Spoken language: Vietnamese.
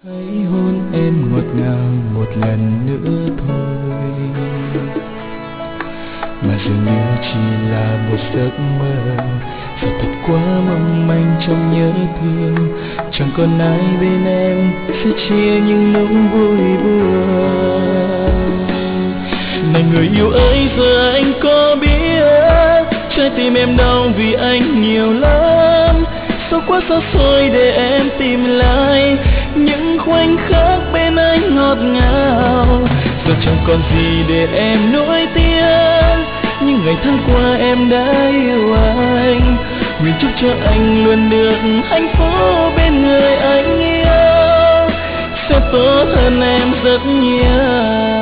Hãy hôn em ngọt ngào một lần nữa thôi, mà dường như chỉ là một giấc mơ, và thật quá mong manh trong nhớ thương. Chẳng còn ai bên em sẽ chia những nỗi vui buồn. Này người yêu ơi, giờ anh có biết trái tim em đau vì anh nhiều lắm. Sao quá xa xôi để em tìm lại những khoảnh khắc bên anh ngọt ngào. Giờ chẳng còn gì để em nuối tiếc, những ngày tháng qua em đã yêu anh. Nguyện chúc cho anh luôn được hạnh phúc bên người anh yêu, sẽ tốt hơn em rất nhiều.